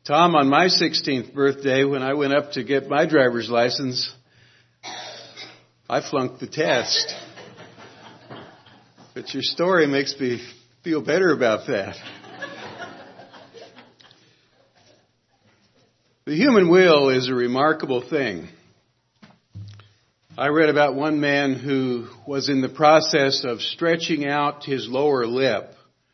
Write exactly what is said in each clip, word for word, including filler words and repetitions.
Tom, on my sixteenth birthday, when I went up to get my driver's license, I flunked the test. But your story makes me feel better about that. The human will is a remarkable thing. I read about one man who was in the process of stretching out his lower lip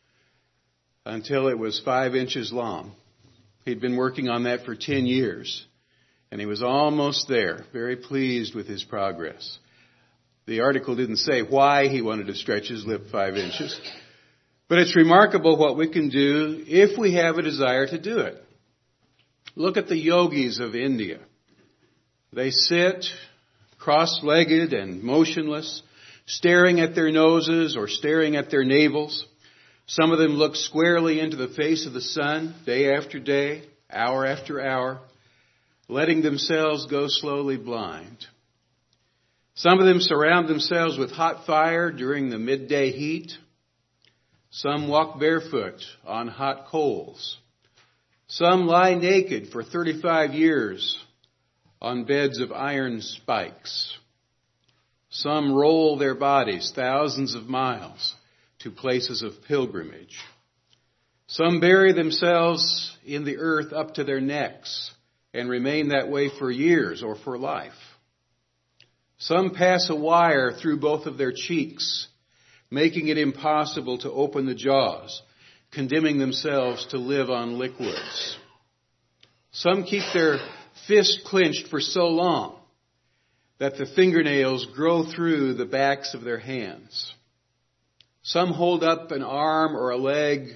until it was five inches long. He'd been working on that for ten years, and he was almost there, very pleased with his progress. The article didn't say why he wanted to stretch his lip five inches, but it's remarkable what we can do if we have a desire to do it. Look at the yogis of India. They sit cross-legged and motionless, staring at their noses or staring at their navels. Some of them look squarely into the face of the sun day after day, hour after hour, letting themselves go slowly blind. Some of them surround themselves with hot fire during the midday heat. Some walk barefoot on hot coals. Some lie naked for thirty-five years on beds of iron spikes. Some roll their bodies thousands of miles to places of pilgrimage. Some bury themselves in the earth up to their necks and remain that way for years or for life. Some pass a wire through both of their cheeks, making it impossible to open the jaws, condemning themselves to live on liquids. Some keep their fist clenched for so long that the fingernails grow through the backs of their hands. Some hold up an arm or a leg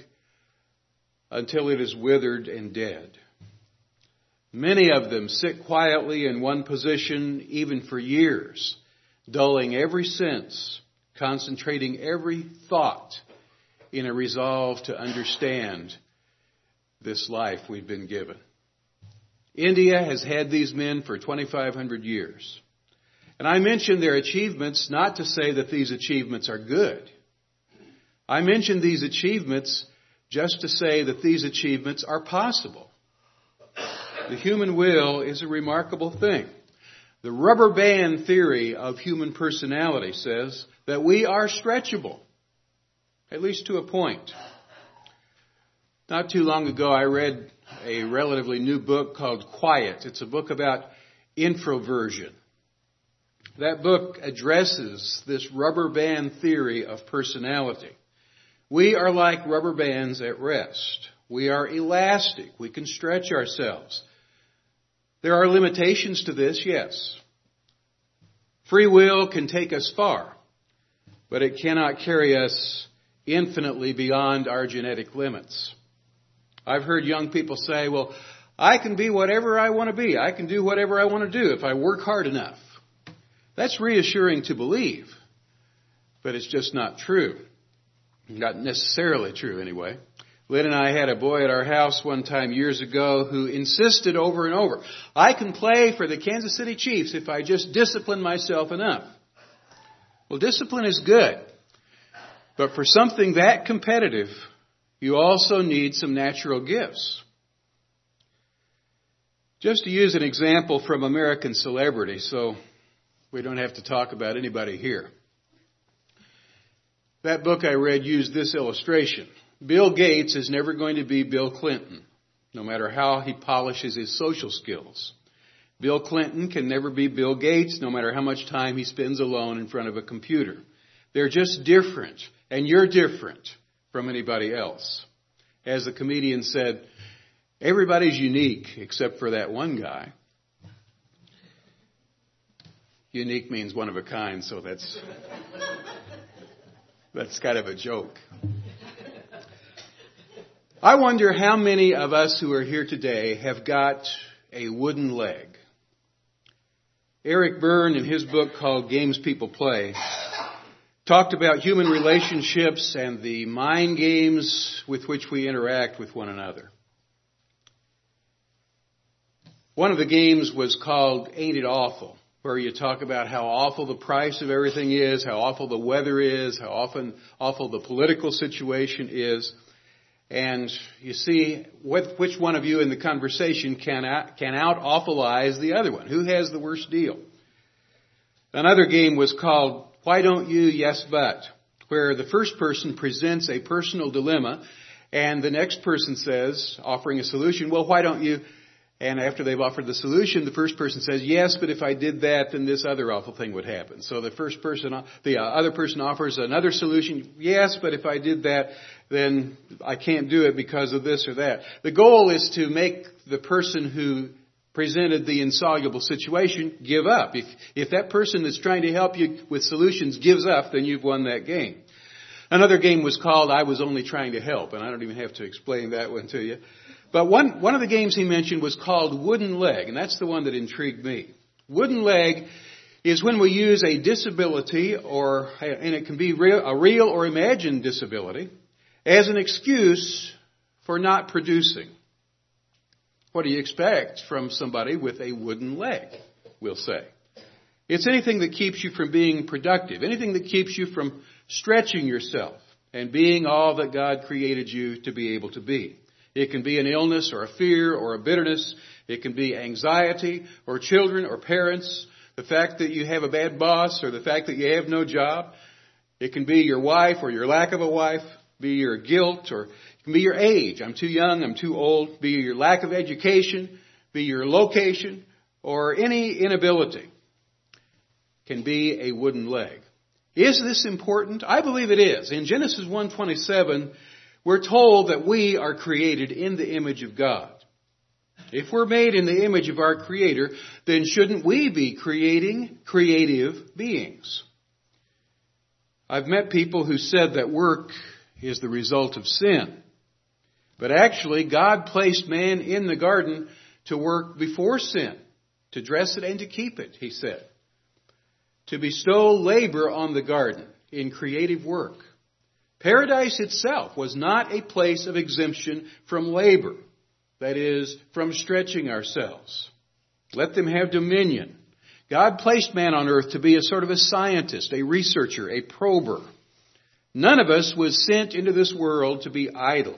until it is withered and dead. Many of them sit quietly in one position even for years, dulling every sense, concentrating every thought in a resolve to understand this life we've been given. India has had these men for twenty-five hundred years. And I mention their achievements not to say that these achievements are good. I mention these achievements just to say that these achievements are possible. The human will is a remarkable thing. The rubber band theory of human personality says that we are stretchable, at least to a point. Not too long ago, I read a relatively new book called Quiet. It's a book about introversion. That book addresses this rubber band theory of personality. We are like rubber bands at rest. We are elastic. We can stretch ourselves. There are limitations to this, yes. Free will can take us far, but it cannot carry us infinitely beyond our genetic limits. I've heard young people say, well, I can be whatever I want to be. I can do whatever I want to do if I work hard enough. That's reassuring to believe, but it's just not true. Not necessarily true, anyway. Lynn and I had a boy at our house one time years ago who insisted over and over, I can play for the Kansas City Chiefs if I just discipline myself enough. Well, discipline is good, but for something that competitive, you also need some natural gifts. Just to use an example from American celebrity, so we don't have to talk about anybody here. That book I read used this illustration. Bill Gates is never going to be Bill Clinton, no matter how he polishes his social skills. Bill Clinton can never be Bill Gates, no matter how much time he spends alone in front of a computer. They're just different, and you're different from anybody else. As the comedian said, everybody's unique except for that one guy. Unique means one of a kind, so that's that's kind of a joke. I wonder how many of us who are here today have got a wooden leg. Eric Berne, in his book called Games People Play, talked about human relationships and the mind games with which we interact with one another. One of the games was called Ain't It Awful, where you talk about how awful the price of everything is, how awful the weather is, how often awful the political situation is. And you see what, which one of you in the conversation can out, can out-awfulize the other one. Who has the worst deal? Another game was called Why Don't You, Yes But, where the first person presents a personal dilemma and the next person says, offering a solution, well, why don't you? And after they've offered the solution, the first person says, yes, but if I did that, then this other awful thing would happen. So the first person, the other person offers another solution. Yes, but if I did that, then I can't do it because of this or that. The goal is to make the person who presented the insoluble situation give up. If, if that person that's trying to help you with solutions gives up, then you've won that game. Another game was called I Was Only Trying to Help, and I don't even have to explain that one to you. But one, one of the games he mentioned was called Wooden Leg, and that's the one that intrigued me. Wooden Leg is when we use a disability, or and it can be real, a real or imagined disability, as an excuse for not producing. What do you expect from somebody with a wooden leg, we'll say? It's anything that keeps you from being productive, anything that keeps you from stretching yourself and being all that God created you to be able to be. It can be an illness or a fear or a bitterness. It can be anxiety or children or parents, the fact that you have a bad boss or the fact that you have no job. It can be your wife or your lack of a wife, be your guilt, or it can be your age. I'm too young, I'm too old. Be your lack of education, be your location, or any inability can be a wooden leg. Is this important? I believe it is. In Genesis one twenty-seven, we're told that we are created in the image of God. If we're made in the image of our Creator, then shouldn't we be creating creative beings? I've met people who said that work is the result of sin. But actually, God placed man in the garden to work before sin, to dress it and to keep it, he said. To bestow labor on the garden in creative work. Paradise itself was not a place of exemption from labor. That is, from stretching ourselves. Let them have dominion. God placed man on earth to be a sort of a scientist, a researcher, a prober. None of us was sent into this world to be idle.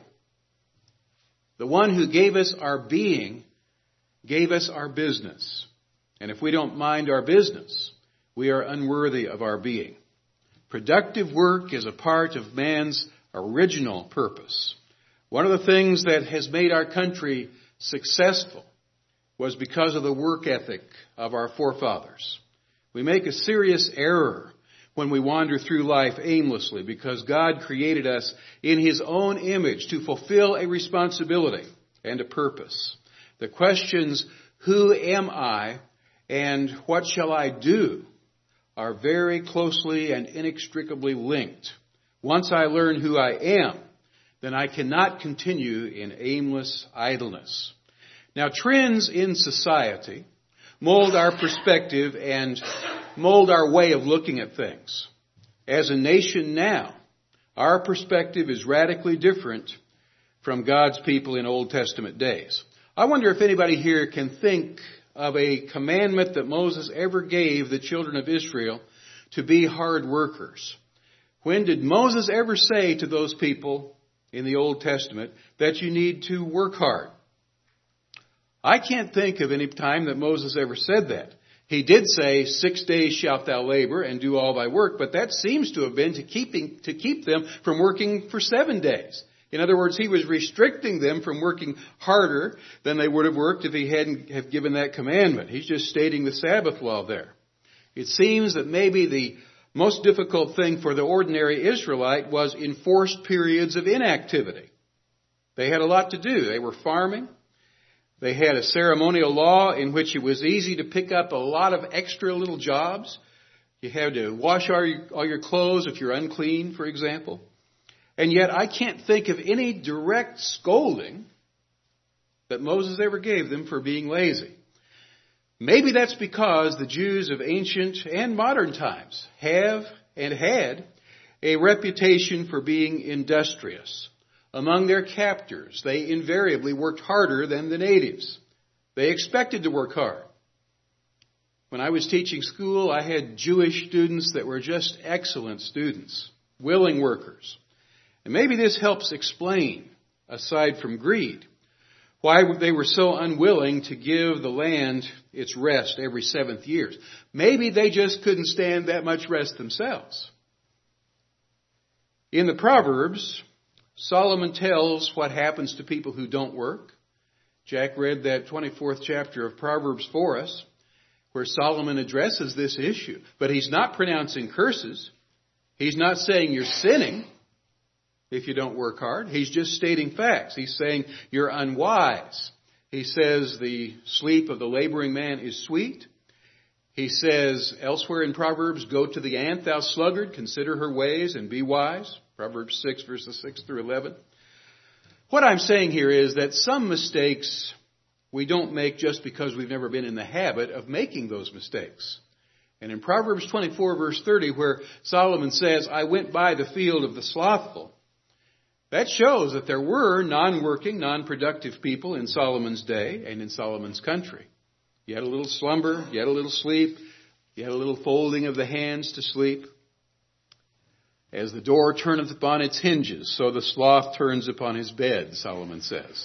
The one who gave us our being gave us our business. And if we don't mind our business, we are unworthy of our being. Productive work is a part of man's original purpose. One of the things that has made our country successful was because of the work ethic of our forefathers. We make a serious error when we wander through life aimlessly because God created us in His own image to fulfill a responsibility and a purpose. The questions, who am I and what shall I do, are very closely and inextricably linked. Once I learn who I am, then I cannot continue in aimless idleness. Now, trends in society mold our perspective and mold our way of looking at things. As a nation now, our perspective is radically different from God's people in Old Testament days. I wonder if anybody here can think of a commandment that Moses ever gave the children of Israel to be hard workers. When did Moses ever say to those people in the Old Testament that you need to work hard? I can't think of any time that Moses ever said that. He did say, six days shalt thou labor and do all thy work, but that seems to have been to keeping to keep them from working for seven days. In other words, he was restricting them from working harder than they would have worked if he hadn't have given that commandment. He's just stating the Sabbath law there. It seems that maybe the most difficult thing for the ordinary Israelite was enforced periods of inactivity. They had a lot to do. They were farming. They had a ceremonial law in which it was easy to pick up a lot of extra little jobs. You had to wash all your, all your clothes if you're unclean, for example. And yet I can't think of any direct scolding that Moses ever gave them for being lazy. Maybe that's because the Jews of ancient and modern times have and had a reputation for being industrious. Among their captors, they invariably worked harder than the natives. They expected to work hard. When I was teaching school, I had Jewish students that were just excellent students, willing workers. And maybe this helps explain aside from greed. Why they were so unwilling to give the land its rest every seventh year. Maybe they just couldn't stand that much rest themselves. In the Proverbs, Solomon tells what happens to people who don't work. Jack read that twenty-fourth chapter of Proverbs for us, where Solomon addresses this issue. But he's not pronouncing curses. He's not saying you're sinning if you don't work hard. He's just stating facts. He's saying you're unwise. He says the sleep of the laboring man is sweet. He says elsewhere in Proverbs, go to the ant, thou sluggard, consider her ways and be wise. Proverbs six, verses six through eleven. What I'm saying here is that some mistakes we don't make just because we've never been in the habit of making those mistakes. And in Proverbs twenty-four, verse thirty, where Solomon says, I went by the field of the slothful, that shows that there were non-working, non-productive people in Solomon's day and in Solomon's country. You had a little slumber, you had a little sleep, you had a little folding of the hands to sleep. As the door turneth upon its hinges, so the sloth turns upon his bed, Solomon says.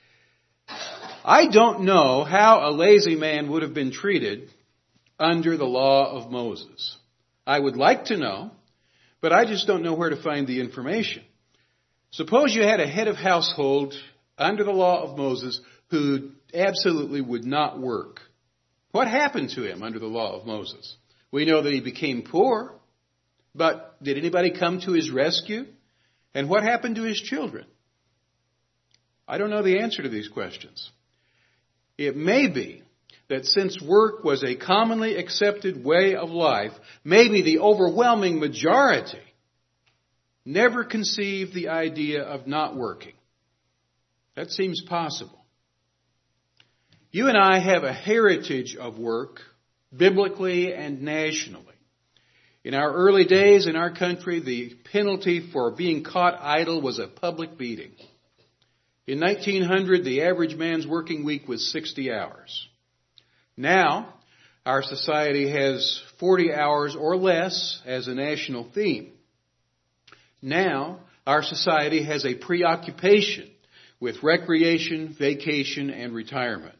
I don't know how a lazy man would have been treated under the law of Moses. I would like to know, but I just don't know where to find the information. Suppose you had a head of household under the law of Moses who absolutely would not work. What happened to him under the law of Moses? We know that he became poor, but did anybody come to his rescue? And what happened to his children? I don't know the answer to these questions. It may be that since work was a commonly accepted way of life, maybe the overwhelming majority never conceived the idea of not working. That seems possible. You and I have a heritage of work, biblically and nationally. In our early days in our country, the penalty for being caught idle was a public beating. In nineteen hundred, the average man's working week was sixty hours. Now, our society has forty hours or less as a national theme. Now, our society has a preoccupation with recreation, vacation, and retirement.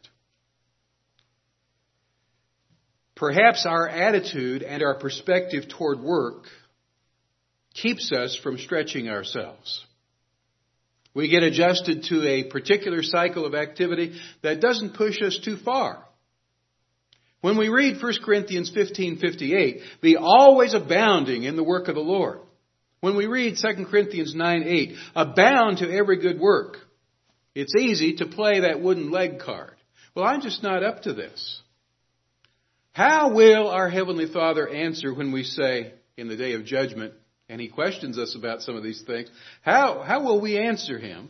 Perhaps our attitude and our perspective toward work keeps us from stretching ourselves. We get adjusted to a particular cycle of activity that doesn't push us too far. When we read First Corinthians fifteen fifty-eight, be always abounding in the work of the Lord. When we read Second Corinthians nine eight, abound to every good work. It's easy to play that wooden leg card. Well, I'm just not up to this. How will our Heavenly Father answer when we say in the day of judgment, and He questions us about some of these things, how, how will we answer Him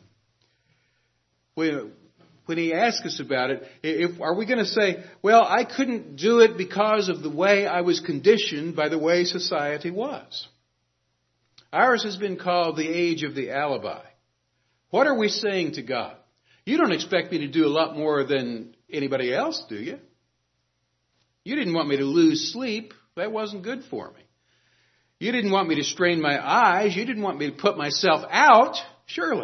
when, when He asks us about it? If, are we going to say, well, I couldn't do it because of the way I was conditioned by the way society was? Ours has been called the age of the alibi. What are we saying to God? You don't expect me to do a lot more than anybody else, do you? You didn't want me to lose sleep. That wasn't good for me. You didn't want me to strain my eyes. You didn't want me to put myself out. Surely.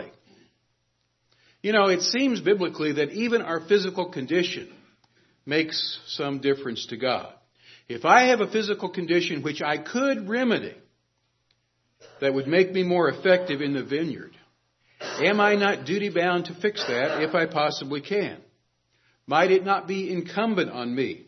You know, it seems biblically that even our physical condition makes some difference to God. If I have a physical condition which I could remedy that would make me more effective in the vineyard, am I not duty-bound to fix that if I possibly can? Might it not be incumbent on me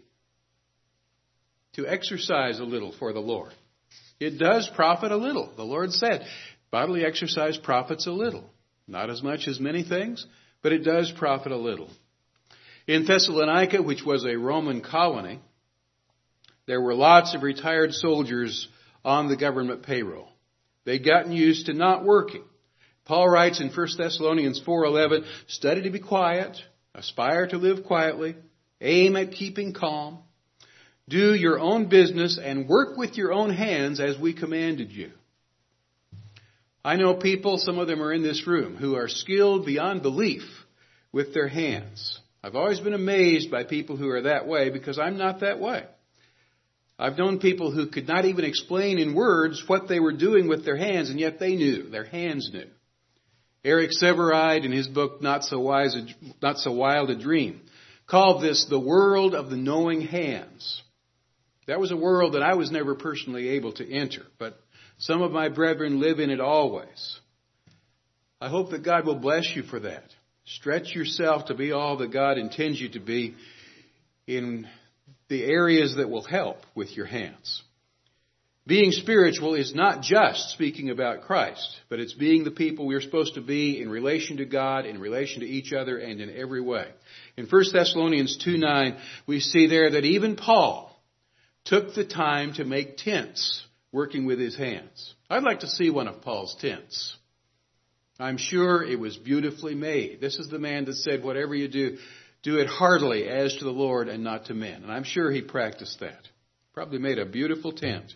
to exercise a little for the Lord? It does profit a little. The Lord said, bodily exercise profits a little. Not as much as many things, but it does profit a little. In Thessalonica, which was a Roman colony, there were lots of retired soldiers on the government payroll. They'd gotten used to not working. Paul writes in First Thessalonians four eleven, study to be quiet, aspire to live quietly, aim at keeping calm, do your own business, and work with your own hands as we commanded you. I know people, some of them are in this room, who are skilled beyond belief with their hands. I've always been amazed by people who are that way because I'm not that way. I've known people who could not even explain in words what they were doing with their hands, and yet they knew. Their hands knew. Eric Sevareid, in his book Not So Wise, a, Not So Wild a Dream, called this the world of the knowing hands. That was a world that I was never personally able to enter, but some of my brethren live in it always. I hope that God will bless you for that. Stretch yourself to be all that God intends you to be in the areas that will help with your hands. Being spiritual is not just speaking about Christ, but it's being the people we're supposed to be in relation to God, in relation to each other, and in every way. In First Thessalonians two nine, we see there that even Paul took the time to make tents, working with his hands. I'd like to see one of Paul's tents. I'm sure it was beautifully made. This is the man that said, whatever you do, do it heartily as to the Lord and not to men. And I'm sure he practiced that. Probably made a beautiful tent.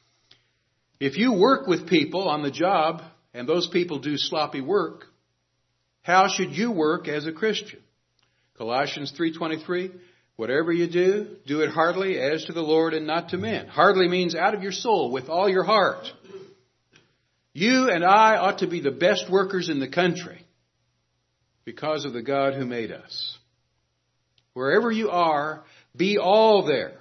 If you work with people on the job and those people do sloppy work, how should you work as a Christian? Colossians three twenty-three, whatever you do, do it heartily as to the Lord and not to men. Heartily means out of your soul, with all your heart. You and I ought to be the best workers in the country because of the God who made us. Wherever you are, be all there.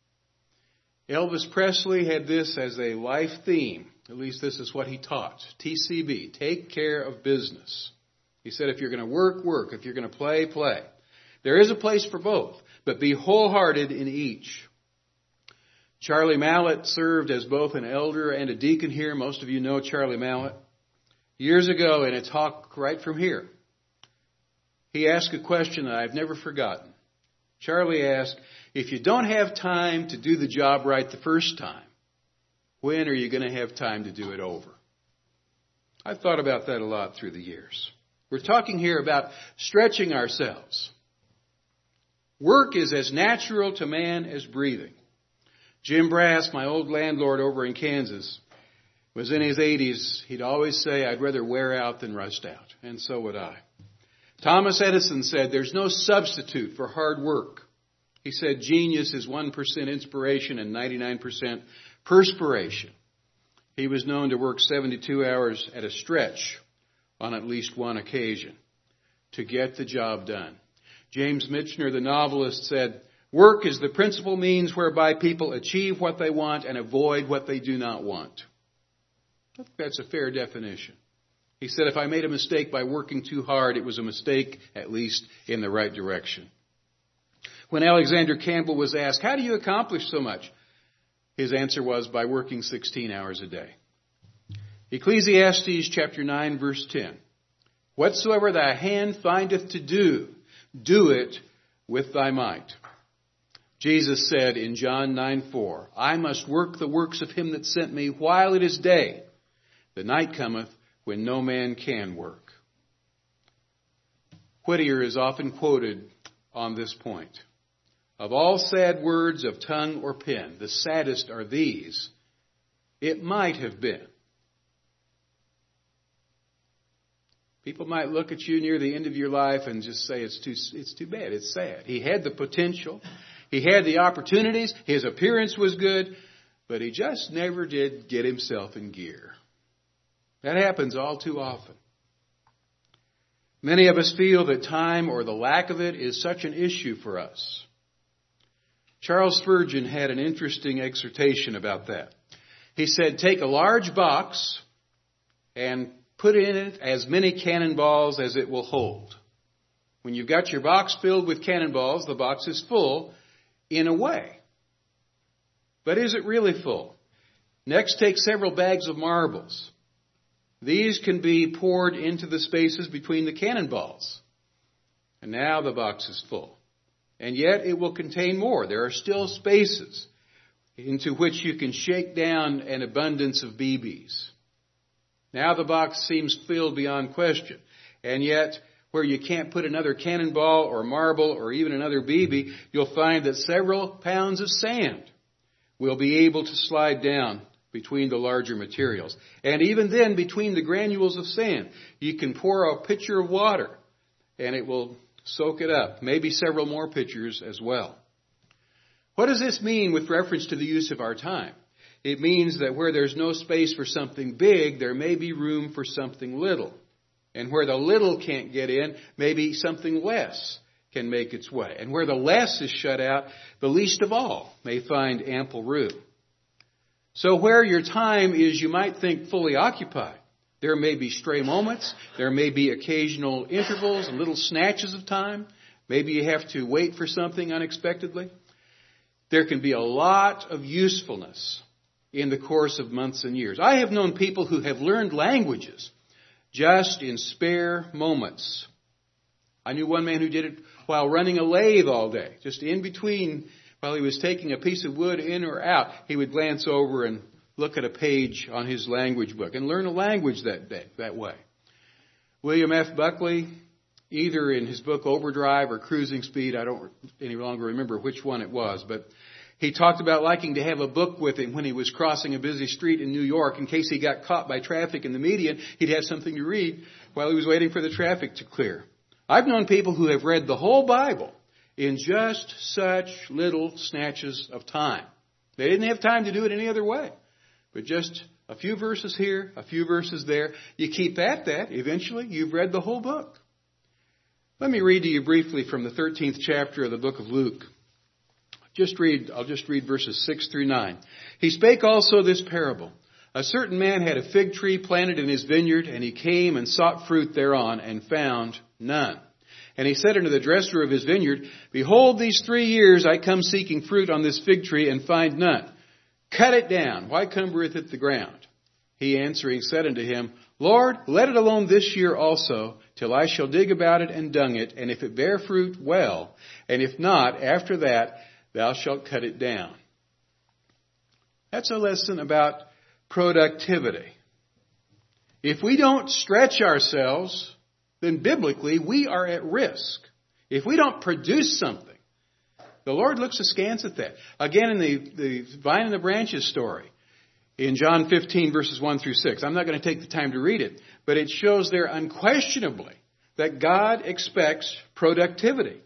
Elvis Presley had this as a life theme. At least this is what he taught. T C B, take care of business. He said if you're going to work, work. If you're going to play, play. There is a place for both, but be wholehearted in each. Charlie Mallett served as both an elder and a deacon here. Most of you know Charlie Mallett. Years ago in a talk right from here, he asked a question that I've never forgotten. Charlie asked, if you don't have time to do the job right the first time, when are you going to have time to do it over? I've thought about that a lot through the years. We're talking here about stretching ourselves. Work is as natural to man as breathing. Jim Brass, my old landlord over in Kansas, was in his eighties. He'd always say, I'd rather wear out than rust out. And so would I. Thomas Edison said, there's no substitute for hard work. He said, genius is one percent inspiration and ninety-nine percent perspiration. He was known to work seventy-two hours at a stretch on at least one occasion to get the job done. James Michener, the novelist, said, work is the principal means whereby people achieve what they want and avoid what they do not want. I think that's a fair definition. He said, if I made a mistake by working too hard, it was a mistake, at least, in the right direction. When Alexander Campbell was asked, how do you accomplish so much? His answer was, by working sixteen hours a day. Ecclesiastes chapter nine, verse ten. Whatsoever thy hand findeth to do, do it with thy might. Jesus said in John nine four, I must work the works of him that sent me while it is day. The night cometh when no man can work. Whittier is often quoted on this point. Of all sad words of tongue or pen, the saddest are these. It might have been. People might look at you near the end of your life and just say it's too, it's too bad, it's sad. He had the potential. He had the opportunities. His appearance was good. But he just never did get himself in gear. That happens all too often. Many of us feel that time or the lack of it is such an issue for us. Charles Spurgeon had an interesting exhortation about that. He said, take a large box and put in it as many cannonballs as it will hold. When you've got your box filled with cannonballs, the box is full in a way. But is it really full? Next, take several bags of marbles. These can be poured into the spaces between the cannonballs. And now the box is full. And yet it will contain more. There are still spaces into which you can shake down an abundance of B Bs. Now the box seems filled beyond question. And yet, where you can't put another cannonball or marble or even another B B, you'll find that several pounds of sand will be able to slide down between the larger materials. And even then, between the granules of sand, you can pour a pitcher of water and it will soak it up. Maybe several more pitchers as well. What does this mean with reference to the use of our time? It means that where there's no space for something big, there may be room for something little. And where the little can't get in, maybe something less can make its way. And where the less is shut out, the least of all may find ample room. So where your time is, you might think, fully occupied, there may be stray moments, there may be occasional intervals and little snatches of time. Maybe you have to wait for something unexpectedly. There can be a lot of usefulness in the course of months and years. I have known people who have learned languages just in spare moments. I knew one man who did it while running a lathe all day, just in between, while he was taking a piece of wood in or out, he would glance over and look at a page on his language book and learn a language that day, that way. William F. Buckley, either in his book Overdrive or Cruising Speed, I don't any longer remember which one it was, but he talked about liking to have a book with him when he was crossing a busy street in New York. In case he got caught by traffic in the median, he'd have something to read while he was waiting for the traffic to clear. I've known people who have read the whole Bible in just such little snatches of time. They didn't have time to do it any other way. But just a few verses here, a few verses there. You keep at that, eventually you've read the whole book. Let me read to you briefly from the thirteenth chapter of the book of Luke. Just read, I'll just read verses six through nine. He spake also this parable. A certain man had a fig tree planted in his vineyard, and he came and sought fruit thereon, and found none. And he said unto the dresser of his vineyard, Behold, these three years I come seeking fruit on this fig tree, and find none. Cut it down. Why cumbereth it the ground? He answering said unto him, Lord, let it alone this year also, till I shall dig about it and dung it, and if it bear fruit, well, and if not, after that, thou shalt cut it down. That's a lesson about productivity. If we don't stretch ourselves, then biblically we are at risk. If we don't produce something, the Lord looks askance at that. Again, in the, the vine and the branches story, in John fifteen, verses one through six. I'm not going to take the time to read it, but it shows there unquestionably that God expects productivity.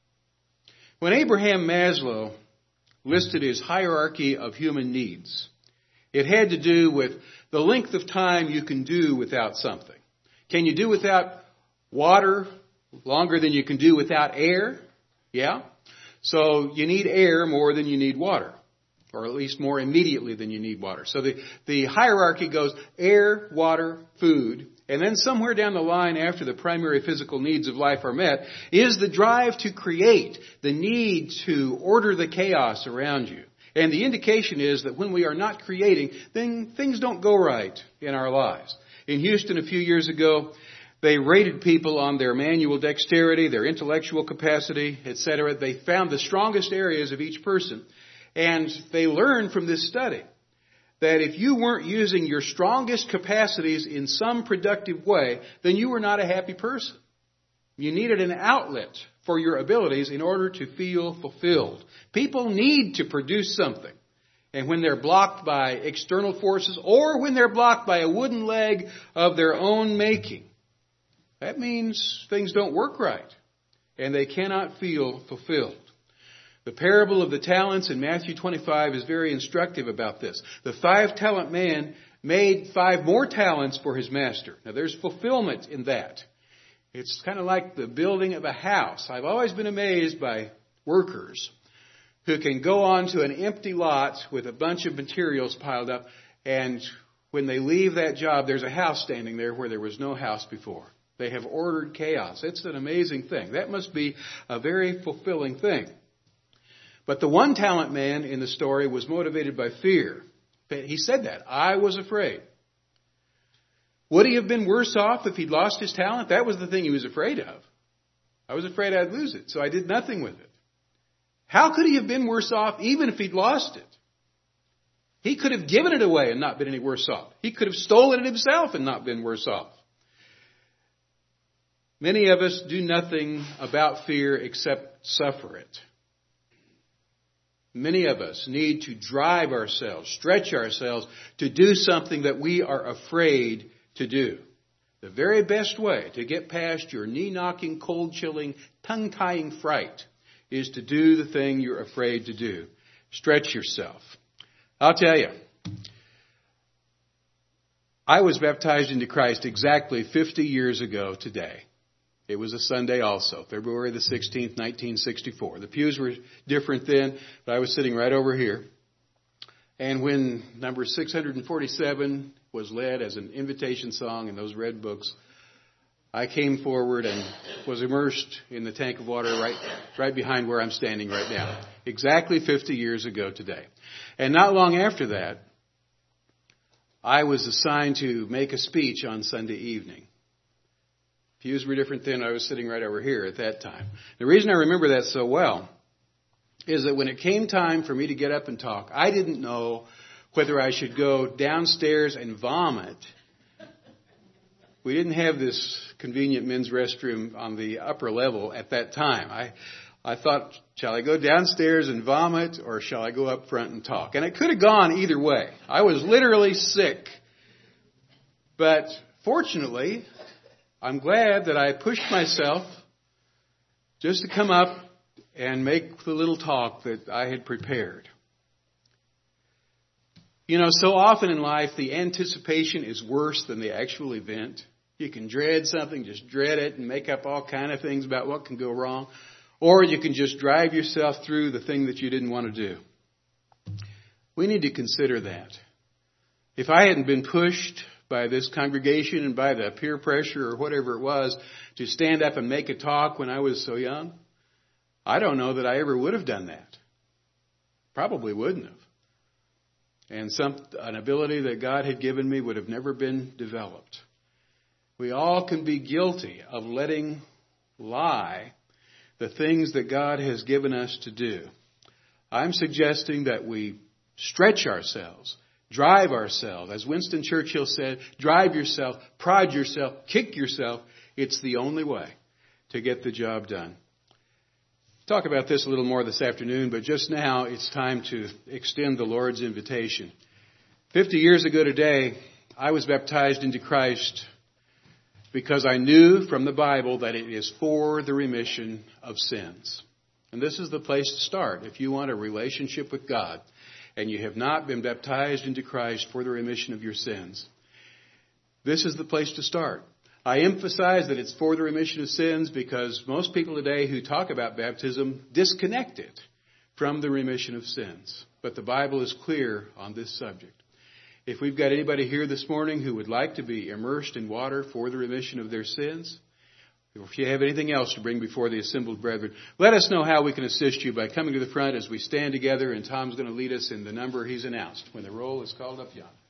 When Abraham Maslow listed his hierarchy of human needs, it had to do with the length of time you can do without something. Can you do without water longer than you can do without air? Yeah. So you need air more than you need water, or at least more immediately than you need water. So the, the hierarchy goes air, water, food, and then somewhere down the line after the primary physical needs of life are met is the drive to create, the need to order the chaos around you. And the indication is that when we are not creating, then things don't go right in our lives. In Houston a few years ago, they rated people on their manual dexterity, their intellectual capacity, et cetera. They found the strongest areas of each person. And they learned from this study that if you weren't using your strongest capacities in some productive way, then you were not a happy person. You needed an outlet for your abilities in order to feel fulfilled. People need to produce something. And when they're blocked by external forces or when they're blocked by a wooden leg of their own making, that means things don't work right and they cannot feel fulfilled. The parable of the talents in Matthew twenty-five is very instructive about this. The five-talent man made five more talents for his master. Now, there's fulfillment in that. It's kind of like the building of a house. I've always been amazed by workers who can go onto an empty lot with a bunch of materials piled up, and when they leave that job, there's a house standing there where there was no house before. They have ordered chaos. It's an amazing thing. That must be a very fulfilling thing. But the one talent man in the story was motivated by fear. He said that. I was afraid. Would he have been worse off if he'd lost his talent? That was the thing he was afraid of. I was afraid I'd lose it, so I did nothing with it. How could he have been worse off even if he'd lost it? He could have given it away and not been any worse off. He could have stolen it himself and not been worse off. Many of us do nothing about fear except suffer it. Many of us need to drive ourselves, stretch ourselves to do something that we are afraid to do. The very best way to get past your knee-knocking, cold-chilling, tongue-tying fright is to do the thing you're afraid to do. Stretch yourself. I'll tell you, I was baptized into Christ exactly fifty years ago today. It was a Sunday also, February the sixteenth, nineteen sixty-four. The pews were different then, but I was sitting right over here. And when number six hundred forty-seven was led as an invitation song in those red books, I came forward and was immersed in the tank of water right, right behind where I'm standing right now. Exactly fifty years ago today. And not long after that, I was assigned to make a speech on Sunday evening. Pews were different then. I was sitting right over here at that time. The reason I remember that so well is that when it came time for me to get up and talk, I didn't know whether I should go downstairs and vomit. We didn't have this convenient men's restroom on the upper level at that time. I, I thought, shall I go downstairs and vomit or shall I go up front and talk? And it could have gone either way. I was literally sick. But fortunately, I'm glad that I pushed myself just to come up and make the little talk that I had prepared. You know, so often in life, the anticipation is worse than the actual event. You can dread something, just dread it and make up all kind of things about what can go wrong. Or you can just drive yourself through the thing that you didn't want to do. We need to consider that. If I hadn't been pushed by this congregation and by the peer pressure or whatever it was to stand up and make a talk when I was so young, I don't know that I ever would have done that. Probably wouldn't have. And some an ability that God had given me would have never been developed. We all can be guilty of letting lie the things that God has given us to do. I'm suggesting that we stretch ourselves, drive ourselves. As Winston Churchill said, drive yourself, prod yourself, kick yourself. It's the only way to get the job done. Talk about this a little more this afternoon, but just now it's time to extend the Lord's invitation. Fifty years ago today, I was baptized into Christ because I knew from the Bible that it is for the remission of sins. And this is the place to start if you want a relationship with God and you have not been baptized into Christ for the remission of your sins. This is the place to start. I emphasize that it's for the remission of sins because most people today who talk about baptism disconnect it from the remission of sins. But the Bible is clear on this subject. If we've got anybody here this morning who would like to be immersed in water for the remission of their sins, or if you have anything else to bring before the assembled brethren, let us know how we can assist you by coming to the front as we stand together, and Tom's going to lead us in the number he's announced when the roll is called up yonder.